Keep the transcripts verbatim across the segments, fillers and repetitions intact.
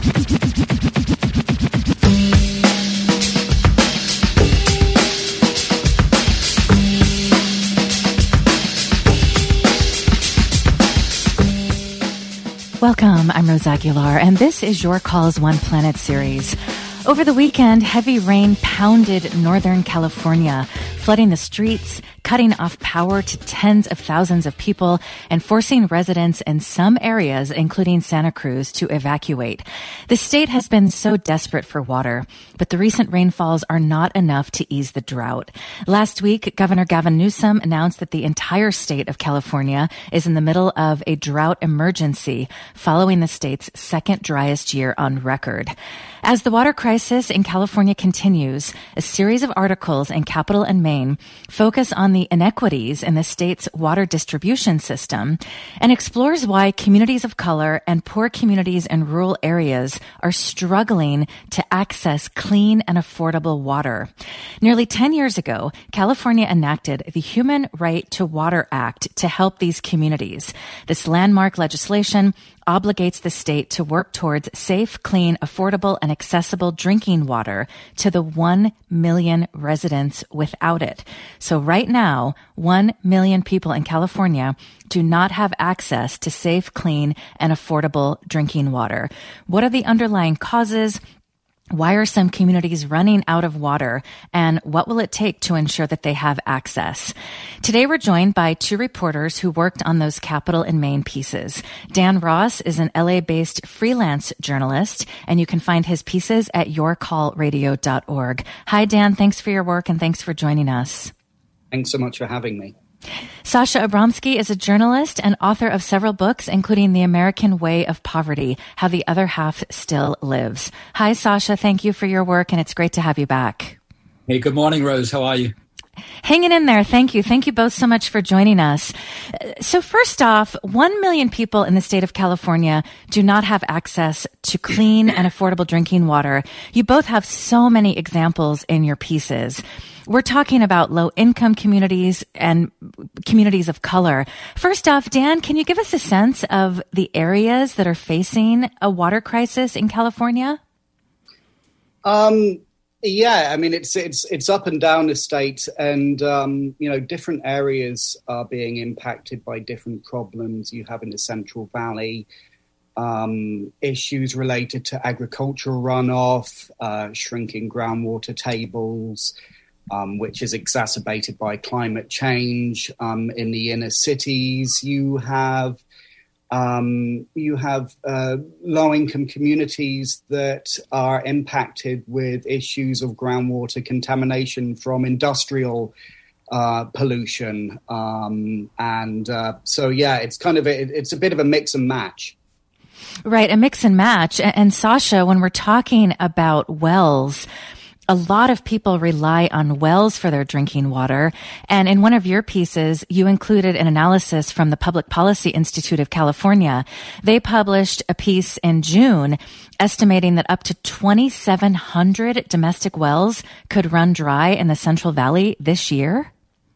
Welcome, I'm Rose Aguilar, and this is Your Calls One Planet series. Over the weekend, heavy rain pounded Northern California, flooding the streets, cutting off power to tens of thousands of people, and forcing residents in some areas, including Santa Cruz, to evacuate. The state has been so desperate for water, but the recent rainfalls are not enough to ease the drought. Last week, Governor Gavin Newsom announced that the entire state of California is in the middle of a drought emergency, following the state's second driest year on record. As the water crisis in California continues, a series of articles in Capital and Main focus on the inequities in the state's water distribution system and explores why communities of color and poor communities in rural areas are struggling to access clean and affordable water. Nearly ten years ago, California enacted the Human Right to Water Act to help these communities. This landmark legislation obligates the state to work towards safe, clean, affordable, and accessible drinking water to the one million residents without it. So right now, one million people in California do not have access to safe, clean, and affordable drinking water. What are the underlying causes? Why are some communities running out of water, and what will it take to ensure that they have access? Today we're joined by two reporters who worked on those Capital and Main pieces. Dan Ross is an L A-based freelance journalist, and you can find his pieces at your call radio dot org. Hi, Dan. Thanks for your work, and thanks for joining us. Thanks so much for having me. Sasha Abramsky is a journalist and author of several books, including The American Way of Poverty, How the Other Half Still Lives. Hi, Sasha. Thank you for your work, and it's great to have you back. Hey, good morning, Rose. How are you? Hanging in there. Thank you. Thank you both so much for joining us. So first off, one million people in the state of California do not have access to clean and affordable drinking water. You both have so many examples in your pieces. We're talking about low-income communities and communities of color. First off, Dan, can you give us a sense of the areas that are facing a water crisis in California? Um, yeah, I mean, it's it's it's up and down the state, and um, you know, different areas are being impacted by different problems. You have in the Central Valley um, issues related to agricultural runoff, uh, shrinking groundwater tables. Um, which is exacerbated by climate change. Um, in the inner cities, you have um, you have uh, low-income communities that are impacted with issues of groundwater contamination from industrial uh, pollution, um, and uh, so yeah, it's kind of a, it's a bit of a mix and match. Right, a mix and match. And, and Sasha, when we're talking about wells, a lot of people rely on wells for their drinking water. And in one of your pieces, you included an analysis from the Public Policy Institute of California. They published a piece in June estimating that up to twenty-seven hundred domestic wells could run dry in the Central Valley this year.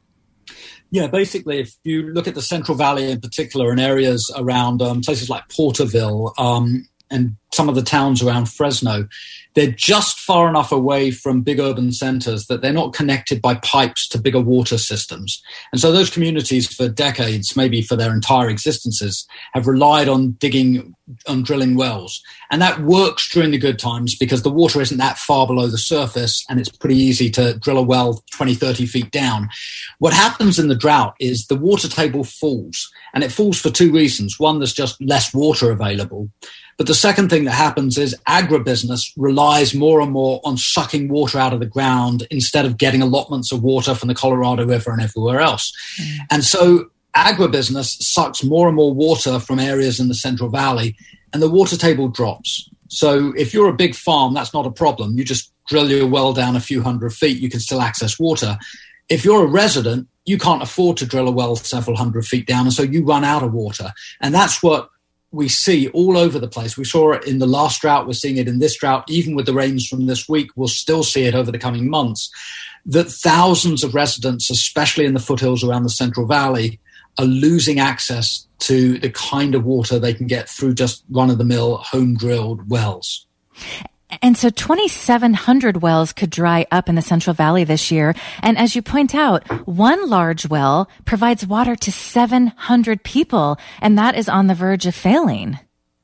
Yeah, basically, if you look at the Central Valley in particular and areas around um, places like Porterville, um, and some of the towns around Fresno, they're just far enough away from big urban centers that they're not connected by pipes to bigger water systems. And so those communities for decades, maybe for their entire existences, have relied on digging, on drilling wells. And that works during the good times because the water isn't that far below the surface and it's pretty easy to drill a well twenty, thirty feet down. What happens in the drought is the water table falls, and it falls for two reasons. One, there's just less water available. But the second thing that happens is agribusiness relies more and more on sucking water out of the ground instead of getting allotments of water from the Colorado River and everywhere else. Mm. And so agribusiness sucks more and more water from areas in the Central Valley, and the water table drops. So if you're a big farm, that's not a problem. You just drill your well down a few hundred feet, you can still access water. If you're a resident, you can't afford to drill a well several hundred feet down, and so you run out of water. And that's what we see all over the place. We saw it in the last drought. We're seeing it in this drought. Even with the rains from this week, we'll still see it over the coming months, that thousands of residents, especially in the foothills around the Central Valley, are losing access to the kind of water they can get through just run-of-the-mill, home-drilled wells. And so twenty-seven hundred wells could dry up in the Central Valley this year. And as you point out, one large well provides water to seven hundred people, and that is on the verge of failing.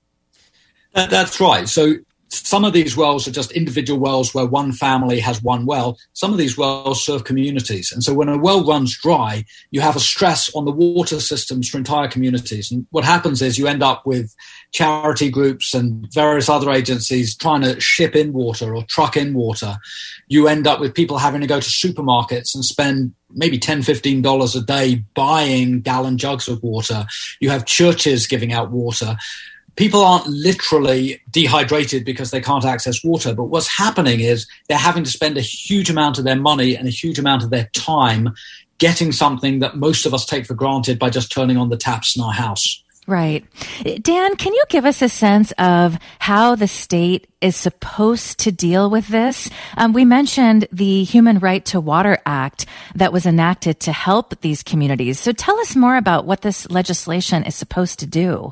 That's right. So some of these wells are just individual wells where one family has one well. Some of these wells serve communities. And so when a well runs dry, you have a stress on the water systems for entire communities. And what happens is you end up with charity groups and various other agencies trying to ship in water or truck in water. You end up with people having to go to supermarkets and spend maybe ten dollars, fifteen dollars a day buying gallon jugs of water. You have churches giving out water. People aren't literally dehydrated because they can't access water, but what's happening is they're having to spend a huge amount of their money and a huge amount of their time getting something that most of us take for granted by just turning on the taps in our house. Right. Dan, can you give us a sense of how the state is supposed to deal with this? Um, we mentioned the Human Right to Water Act that was enacted to help these communities. So tell us more about what this legislation is supposed to do.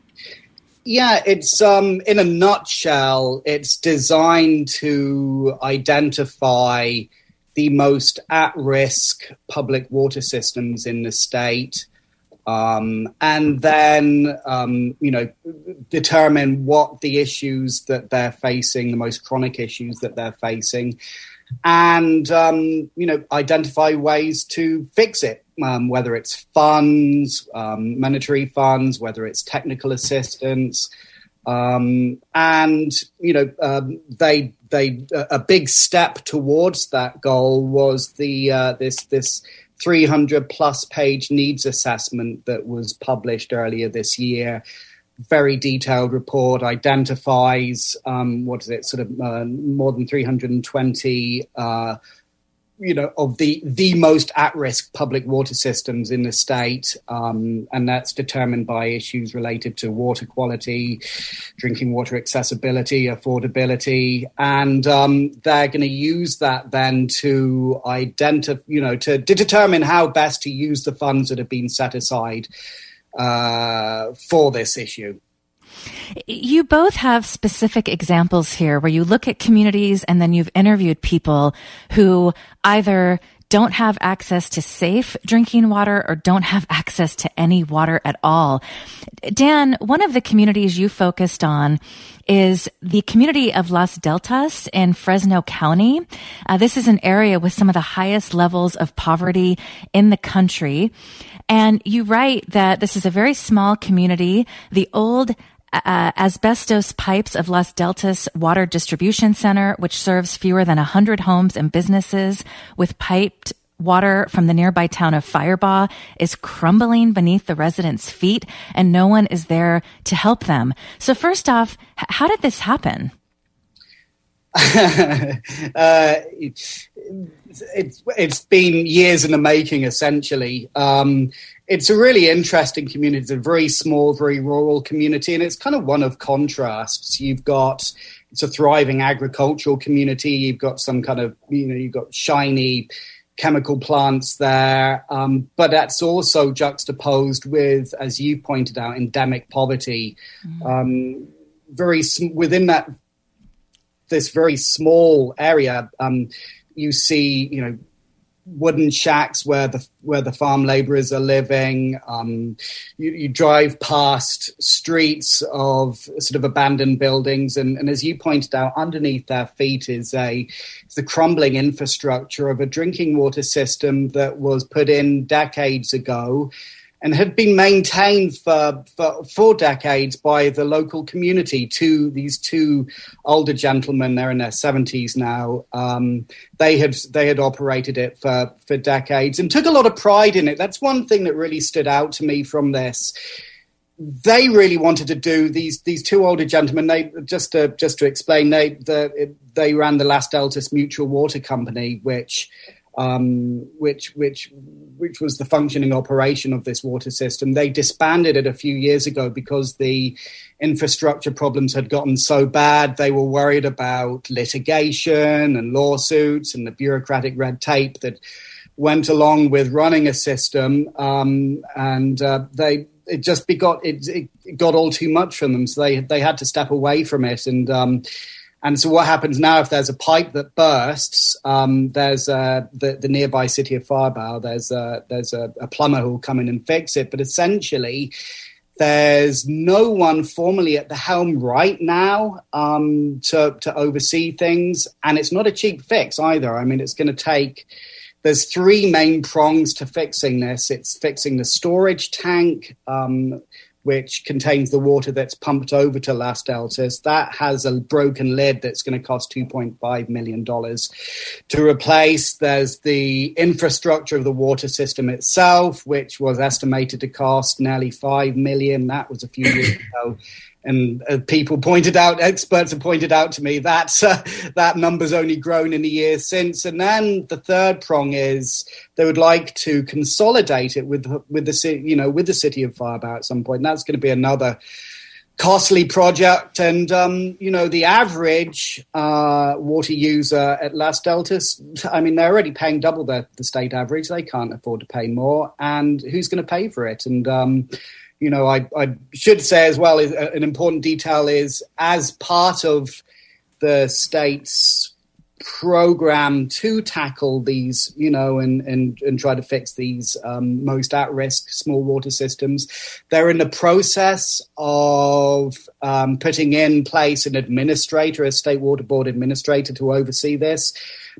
Yeah, it's um, in a nutshell, it's designed to identify the most at-risk public water systems in the state, um, and then, um, you know, determine what the issues that they're facing, the most chronic issues that they're facing, and, um, you know, identify ways to fix it. Um, whether it's funds, um, monetary funds, whether it's technical assistance, um, and you know, um, they they a big step towards that goal was the uh, this this three hundred plus page needs assessment that was published earlier this year. Very detailed report, identifies um, what is it, sort of uh, more than three hundred twenty. Uh, you know, of the, the most at-risk public water systems in the state, um, and that's determined by issues related to water quality, drinking water accessibility, affordability, and um, they're going to use that then to identify, you know, to, to determine how best to use the funds that have been set aside uh, for this issue. You both have specific examples here where you look at communities and then you've interviewed people who either don't have access to safe drinking water or don't have access to any water at all. Dan, one of the communities you focused on is the community of Las Deltas in Fresno County. Uh, this is an area with some of the highest levels of poverty in the country. And you write that this is a very small community. The old Uh, asbestos pipes of Las Deltas Water Distribution Center, which serves fewer than one hundred homes and businesses with piped water from the nearby town of Firebaugh, is crumbling beneath the residents' feet, and no one is there to help them. So first off, h- how did this happen? uh, it's, it's, it's been years in the making, essentially. Um, it's a really interesting community. It's a very small, very rural community, and it's kind of one of contrasts. You've got, it's a thriving agricultural community. You've got some kind of, you know, you've got shiny chemical plants there, um, but that's also juxtaposed with, as you pointed out, endemic poverty. Mm-hmm. Um, very within that, this very small area, um, you see, you know, wooden shacks where the where the farm laborers are living. Um, you, you drive past streets of sort of abandoned buildings, and, and as you pointed out, underneath their feet is a is the crumbling infrastructure of a drinking water system that was put in decades ago and had been maintained for, for four decades by the local community. Two, these two older gentlemen, they're in their seventies now. Um, they had they had operated it for, for decades and took a lot of pride in it. That's one thing that really stood out to me from this. They really wanted to do these these two older gentlemen. They just to just to explain, they the, they ran the Las Deltas Mutual Water Company, which. Um, which which which was the functioning operation of this water system. They disbanded it a few years ago because the infrastructure problems had gotten so bad. They were worried about litigation and lawsuits and the bureaucratic red tape that went along with running a system, um, and uh, they it just begot it, it got all too much for them, so they they had to step away from it. And um, and so what happens now, if there's a pipe that bursts, um, there's uh, the the nearby city of Firebow. There's a, there's a, a plumber who will come in and fix it, but essentially, there's no one formally at the helm right now um, to to oversee things, and it's not a cheap fix either. I mean, it's going to take. There's three main prongs to fixing this. It's fixing the storage tank, um, which contains the water that's pumped over to Las Deltas. That has a broken lid that's going to cost two point five million dollars to replace. There's the infrastructure of the water system itself, which was estimated to cost nearly five million dollars. That was a few years ago. And uh, people pointed out, experts have pointed out to me that uh, that number's only grown in the years since. And then the third prong is they would like to consolidate it with with the you know with the city of Firebow at some point. And that's going to be another costly project. And um, you know the average uh, water user at Las Deltas, I mean, they're already paying double the, the state average. They can't afford to pay more. And who's going to pay for it? And um, You know, I, I should say as well, is, uh, an important detail is as part of the state's program to tackle these, you know, and, and, and try to fix these um, most at-risk small water systems, they're in the process of um, putting in place an administrator, a state water board administrator to oversee this.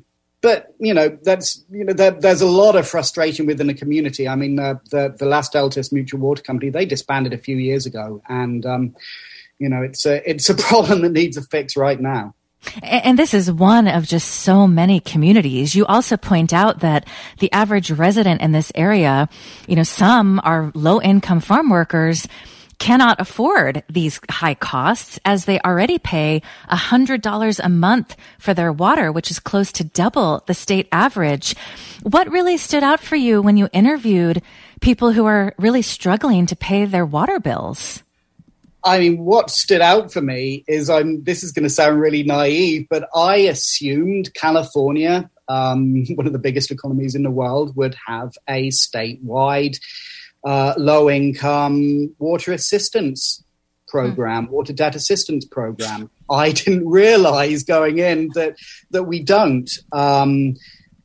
But, you know, that's, you know, there, there's a lot of frustration within the community. I mean, uh, the, the Las Deltas Mutual Water Company, they disbanded a few years ago. And, um, you know, it's a, it's a problem that needs a fix right now. And this is one of just so many communities. You also point out that the average resident in this area, you know, some are low-income farm workers, cannot afford these high costs as they already pay one hundred dollars a month for their water, which is close to double the state average. What really stood out for you when you interviewed people who are really struggling to pay their water bills? I mean, what stood out for me is, I'm, this is going to sound really naive, but I assumed California, um, one of the biggest economies in the world, would have a statewide Uh, low-income water assistance program, mm. water debt assistance program. I didn't realize going in that that we don't. Um,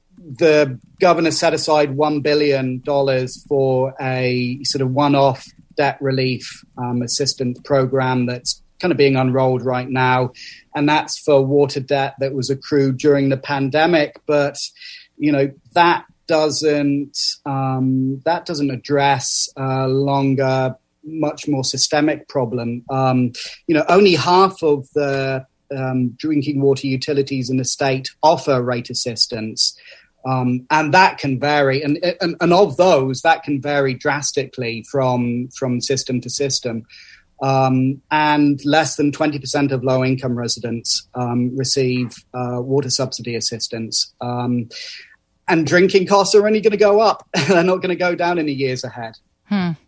the governor set aside one billion dollars for a sort of one-off debt relief um, assistance program that's kind of being unrolled right now, and that's for water debt that was accrued during the pandemic. But, you know, that doesn't um, that doesn't address a longer, much more systemic problem. Um, you know, only half of the um, drinking water utilities in the state offer rate assistance, um, and that can vary. And, and and of those, that can vary drastically from from system to system. Um, and less than twenty percent of low-income residents um, receive uh, water subsidy assistance. Um, And drinking costs are only going to go up. They're not going to go down in the years ahead. Hmm.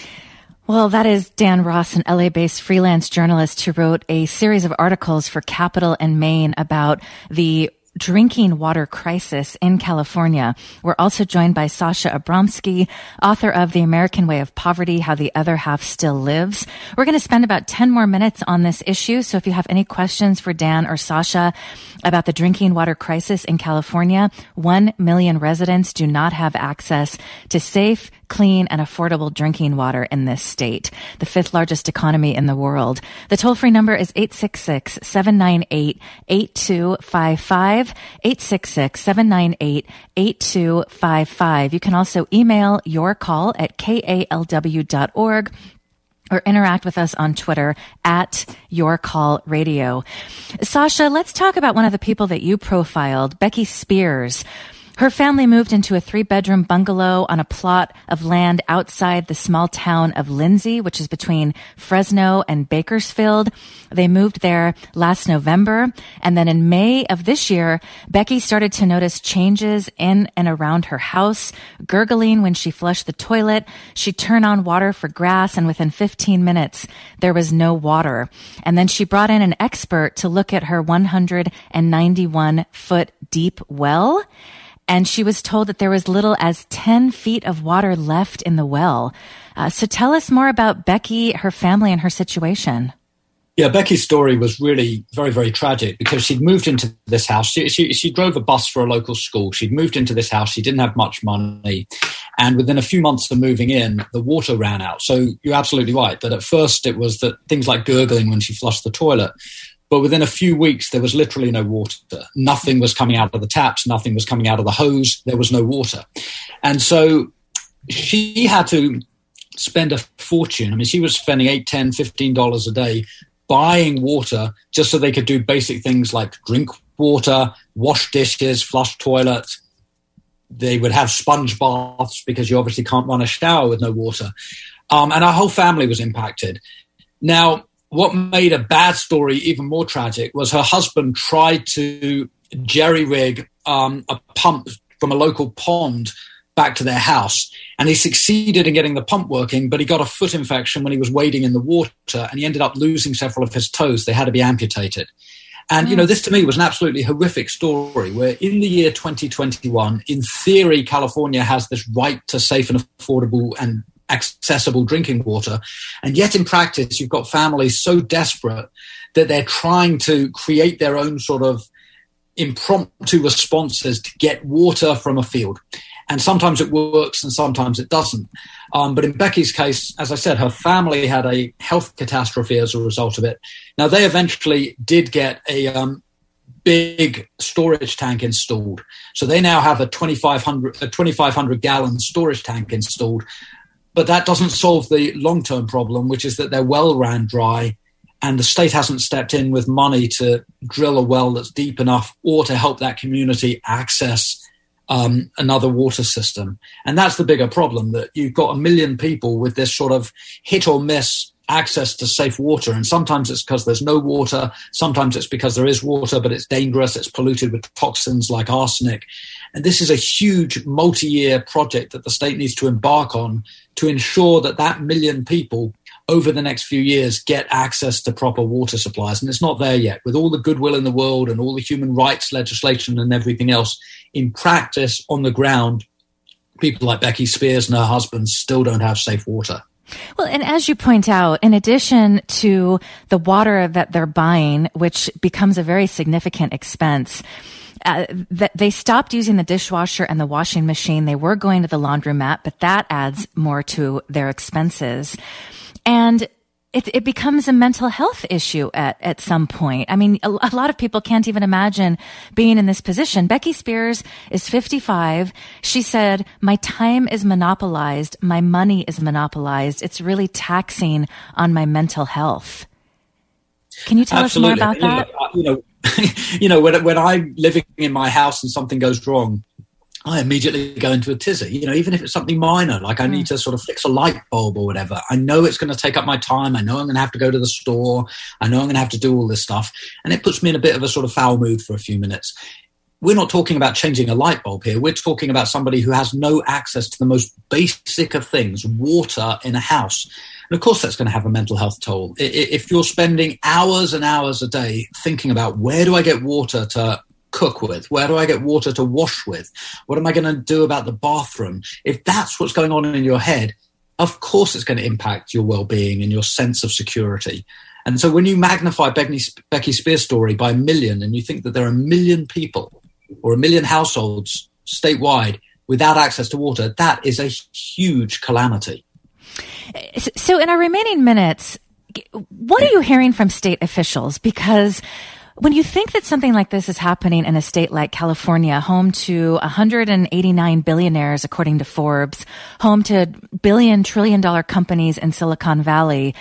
Well, that is Dan Ross, an L A-based freelance journalist who wrote a series of articles for Capital and Maine about the drinking water crisis in California. We're also joined by Sasha Abramsky, author of The American Way of Poverty, How the Other Half Still Lives. We're going to spend about ten more minutes on this issue. So if you have any questions for Dan or Sasha about the drinking water crisis in California, one million residents do not have access to safe, clean, and affordable drinking water in this state, the fifth largest economy in the world. The toll-free number is eight six six, seven nine eight, eight two five five, eight six six, seven nine eight, eight two five five. You can also email your call at K A L W dot org or interact with us on Twitter at Your Call Radio. Sasha, let's talk about one of the people that you profiled, Becky Spears. Her family moved into a three-bedroom bungalow on a plot of land outside the small town of Lindsay, which is between Fresno and Bakersfield. They moved there last November, and then in May of this year, Becky started to notice changes in and around her house, gurgling when she flushed the toilet. She'd turn on water for grass, and within fifteen minutes, there was no water. And then she brought in an expert to look at her one hundred ninety-one foot deep well. and she was told that there was little as ten feet of water left in the well. Uh, so tell us more about Becky, her family, and her situation. Yeah, Becky's story was really very, very tragic because she'd moved into this house. She, she, she drove a bus for a local school. She'd moved into this house. She didn't have much money. And within a few months of moving in, the water ran out. So you're absolutely right that at first it was that things like gurgling when she flushed the toilet. But within a few weeks, there was literally no water. Nothing was coming out of the taps. Nothing was coming out of the hose. There was no water. And so she had to spend a fortune. I mean, she was spending eight, ten, fifteen dollars a day buying water just so they could do basic things like drink water, wash dishes, flush toilets. They would have sponge baths because you obviously can't run a shower with no water. Um, and our whole family was impacted. Now, what made a bad story even more tragic was her husband tried to jerry-rig um, a pump from a local pond back to their house. And he succeeded in getting the pump working, but he got a foot infection when he was wading in the water, and he ended up losing several of his toes. They had to be amputated. And, you know, this to me was an absolutely horrific story where in the year twenty twenty-one, in theory, California has this right to safe and affordable and accessible drinking water. And yet in practice, you've got families so desperate that they're trying to create their own sort of impromptu responses to get water from a field. And sometimes it works and sometimes it doesn't. Um, but in Becky's case, as I said, her family had a health catastrophe as a result of it. Now, they eventually did get a um, big storage tank installed. So they now have a twenty-five hundred, a twenty-five hundred gallon storage tank installed. But that doesn't solve the long-term problem, which is that their well ran dry and the state hasn't stepped in with money to drill a well that's deep enough or to help that community access Um, another water system. And that's the bigger problem, that you've got a million people with this sort of hit or miss access to safe water. And sometimes it's because there's no water. Sometimes it's because there is water, but it's dangerous. It's polluted with toxins like arsenic. And this is a huge multi-year project that the state needs to embark on to ensure that that million people over the next few years get access to proper water supplies. And it's not there yet. With all the goodwill in the world and all the human rights legislation and everything else, in practice, on the ground, people like Becky Spears and her husband still don't have safe water. Well, and as you point out, in addition to the water that they're buying, which becomes a very significant expense, uh, that they stopped using the dishwasher and the washing machine. They were going to the laundromat, but that adds more to their expenses. And It, it becomes a mental health issue at, at some point. I mean, a, a lot of people can't even imagine being in this position. Becky Spears is fifty-five. She said, "My time is monopolized. My money is monopolized. It's really taxing on my mental health." Can you tell Absolutely. us more about you that? Know, you know, you know, when, when I'm living in my house and something goes wrong, I immediately go into a tizzy, you know, even if it's something minor, like I need to sort of fix a light bulb or whatever. I know it's going to take up my time. I know I'm going to have to go to the store. I know I'm going to have to do all this stuff. And it puts me in a bit of a sort of foul mood for a few minutes. We're not talking about changing a light bulb here. We're talking about somebody who has no access to the most basic of things, water in a house. And of course, that's going to have a mental health toll. If you're spending hours and hours a day thinking about where do I get water to cook with? Where do I get water to wash with? What am I going to do about the bathroom? If that's what's going on in your head, of course it's going to impact your well-being and your sense of security. And so when you magnify Becky, Becky Spears' story by a million and you think that there are a million people or a million households statewide without access to water, that is a huge calamity. So in our remaining minutes, what are you hearing from state officials? Because when you think that something like this is happening in a state like California, home to one hundred eighty-nine billionaires, according to Forbes, home to billion, trillion dollar companies in Silicon Valley,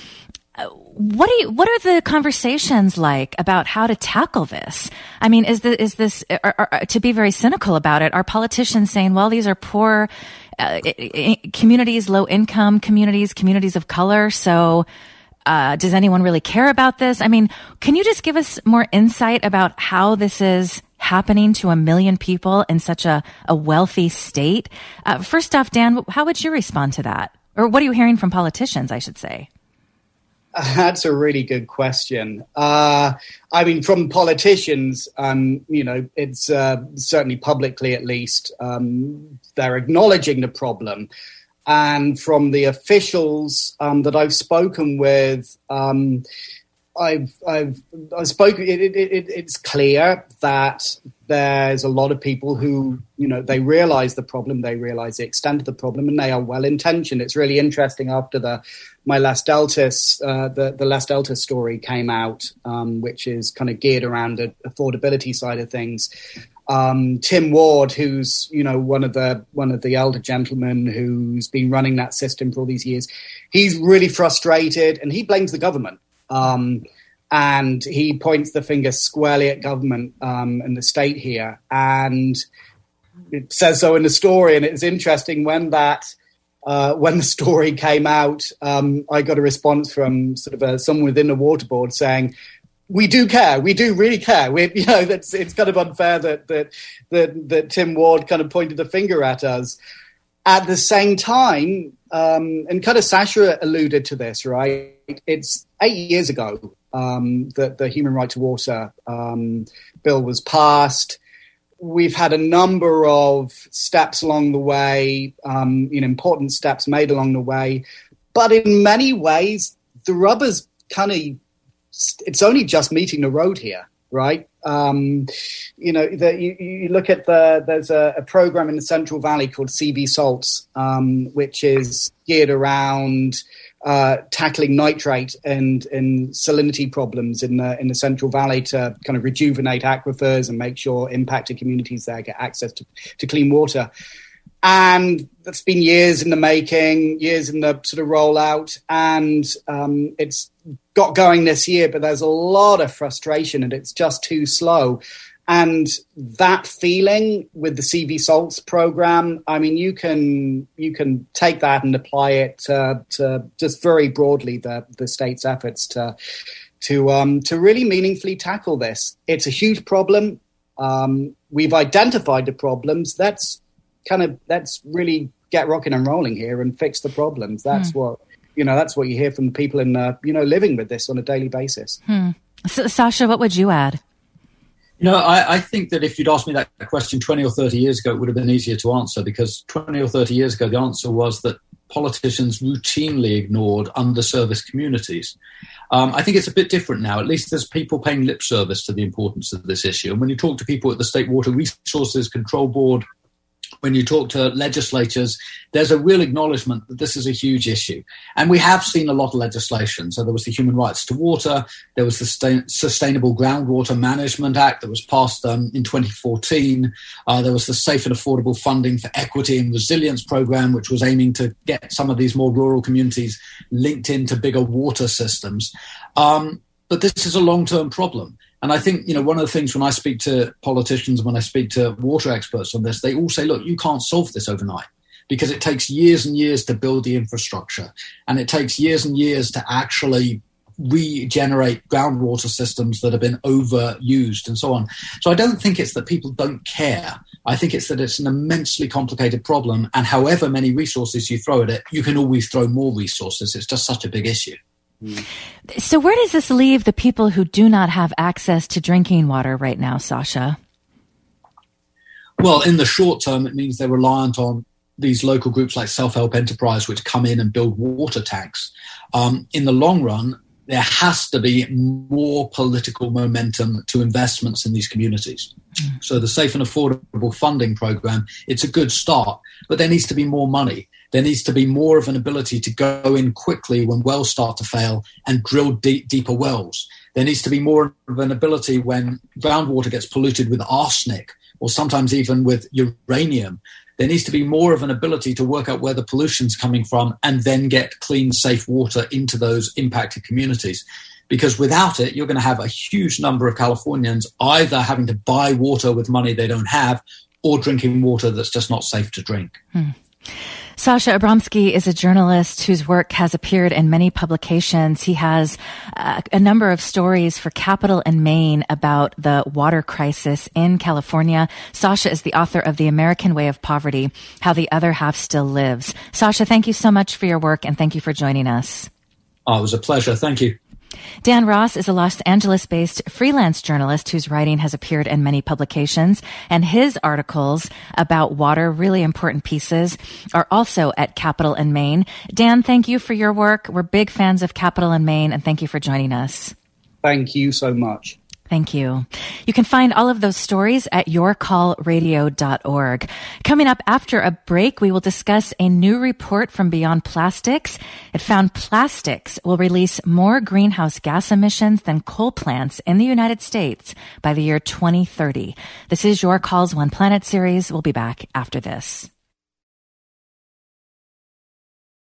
what do you, what are the conversations like about how to tackle this? I mean, is the, is this, are, are, to be very cynical about it, are politicians saying, well, these are poor uh, communities, low income communities, communities of color, so Uh, does anyone really care about this? I mean, can you just give us more insight about how this is happening to a million people in such a, a wealthy state? Uh, first off, Dan, how would you respond to that? Or what are you hearing from politicians, I should say? That's a really good question. Uh, I mean, from politicians, um, you know, it's uh, certainly publicly at least, um, they're acknowledging the problem. And from the officials um, that I've spoken with, um, I've, I've, I've spoken, it, it, it, it's clear that there's a lot of people who, you know, they realize the problem, they realize the extent of the problem, and they are well-intentioned. It's really interesting after the my Las Deltas, uh, the, the Las Deltas story came out, um, which is kind of geared around the affordability side of things. Um, Tim Ward, who's, you know, one of the one of the elder gentlemen who's been running that system for all these years, he's really frustrated and he blames the government. Um, and he points the finger squarely at government um, and the state here. And it says so in the story. And it's interesting when that uh, when the story came out, um, I got a response from sort of a, someone within the water board saying, "We do care. We do really care." We, you know, that's it's kind of unfair that that that that Tim Ward kind of pointed the finger at us. At the same time, um, and kind of Sasha alluded to this, right? It's eight years ago um, that the Human Right to Water um, bill was passed. We've had a number of steps along the way, um, you know, important steps made along the way. But in many ways, the rubber's kind of, it's only just meeting the road here, right? Um, you know, the, you, you look at the, there's a, a program in the Central Valley called C V SALTS, um, which is geared around uh, tackling nitrate and, and salinity problems in the, in the Central Valley to kind of rejuvenate aquifers and make sure impacted communities there get access to, to clean water. And that's been years in the making, years in the sort of rollout, and um, it's got going this year, but there's a lot of frustration and it's just too slow. And that feeling with the C V SALTS program, I mean, you can you can take that and apply it to, to just very broadly the, the state's efforts to to um, to really meaningfully tackle this. It's a huge problem. Um, we've identified the problems. That's kind of let's really get rocking and rolling here and fix the problems. That's hmm. what you know. That's what you hear from the people in uh, you know living with this on a daily basis. Hmm. So, Sasha, what would you add? You know, I, I think that if you'd asked me that question twenty or thirty years ago, it would have been easier to answer, because twenty or thirty years ago, the answer was that politicians routinely ignored underserviced communities. Um, I think it's a bit different now. At least there's people paying lip service to the importance of this issue. And when you talk to people at the State Water Resources Control Board, when you talk to legislators, there's a real acknowledgement that this is a huge issue. And we have seen a lot of legislation. So there was the Human Rights to Water, there was the Sustainable Groundwater Management Act that was passed um, in twenty fourteen. Uh, there was the Safe and Affordable Funding for Equity and Resilience Program, which was aiming to get some of these more rural communities linked into bigger water systems. Um, but this is a long-term problem. And I think, you know, one of the things when I speak to politicians, when I speak to water experts on this, they all say, look, you can't solve this overnight, because it takes years and years to build the infrastructure. And it takes years and years to actually regenerate groundwater systems that have been overused and so on. So I don't think it's that people don't care. I think it's that it's an immensely complicated problem. And however many resources you throw at it, you can always throw more resources. It's just such a big issue. So where does this leave the people who do not have access to drinking water right now, Sasha? Well, in the short term, it means they're reliant on these local groups like Self-Help Enterprise, which come in and build water tanks. Um, in the long run, there has to be more political momentum to investments in these communities. Mm. So the Safe and Affordable Funding Program, it's a good start, but there needs to be more money. There needs to be more of an ability to go in quickly when wells start to fail and drill deep, deeper wells. There needs to be more of an ability when groundwater gets polluted with arsenic or sometimes even with uranium. There needs to be more of an ability to work out where the pollution's coming from and then get clean, safe water into those impacted communities. Because without it, you're going to have a huge number of Californians either having to buy water with money they don't have or drinking water that's just not safe to drink. Hmm. Sasha Abramsky is a journalist whose work has appeared in many publications. He has uh, a number of stories for Capital and Maine about the water crisis in California. Sasha is the author of The American Way of Poverty, How the Other Half Still Lives. Sasha, thank you so much for your work, and thank you for joining us. Oh, it was a pleasure. Thank you. Dan Ross is a Los Angeles-based freelance journalist whose writing has appeared in many publications, and his articles about water, really important pieces, are also at Capital and Main. Dan, thank you for your work. We're big fans of Capital and Main, and thank you for joining us. Thank you so much. Thank you. You can find all of those stories at your call radio dot org. Coming up after a break, we will discuss a new report from Beyond Plastics. It found plastics will release more greenhouse gas emissions than coal plants in the United States by the year twenty thirty. This is Your Calls One Planet series. We'll be back after this.